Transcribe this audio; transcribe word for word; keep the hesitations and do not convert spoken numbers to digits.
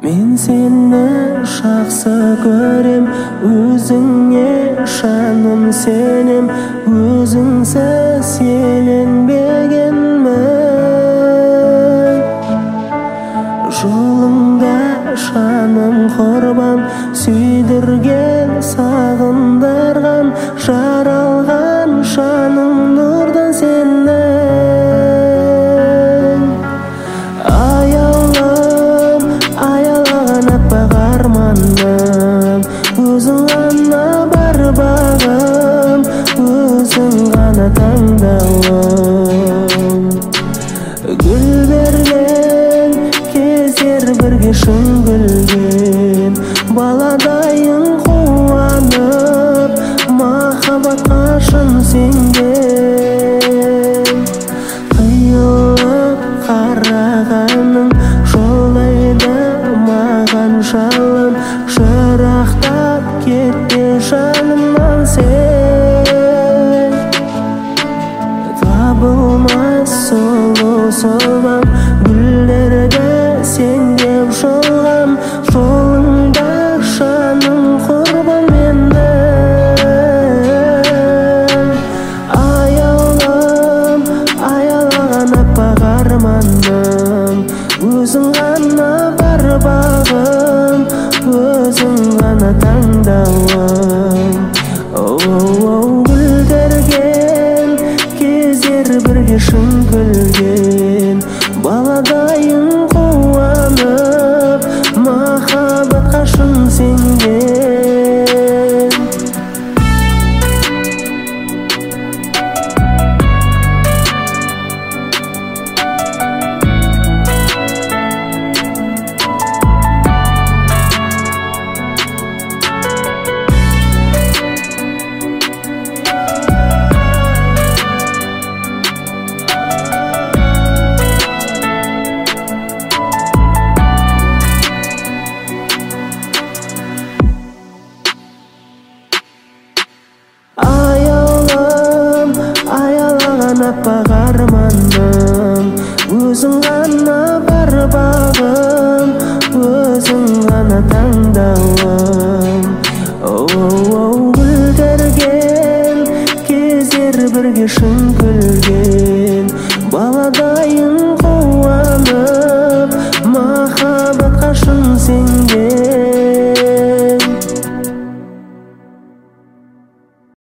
Мен сені жақсы көрем, өзіңе жаным сенем, өзіңсіз еленбегенмін. Жолыңда жаным құрбан, сүйдірген, сағындырған, жаралған жаным нұрдан сенің. Аялым, аялаған аппақ арманым, өзің ғана бар бағым, өзің ғана таңдауым. Гүл берген кездер бірге шын гүлген, баладайын қуанып, махаббатқа шын сенген. Қиылып қарағаның жолайды маған жалын, жырақтап кетті жанымнан сен. Табылмас сұлу сұлбам, гүлдерді сен деп жолғам, жолыңда жаным құрбан менің. Аялым, аялаған аппақ арманым, өзің ғана бар бағым, өзің ғана таңдауым. Оу, гүлдерген кездер бірге шын гүлген,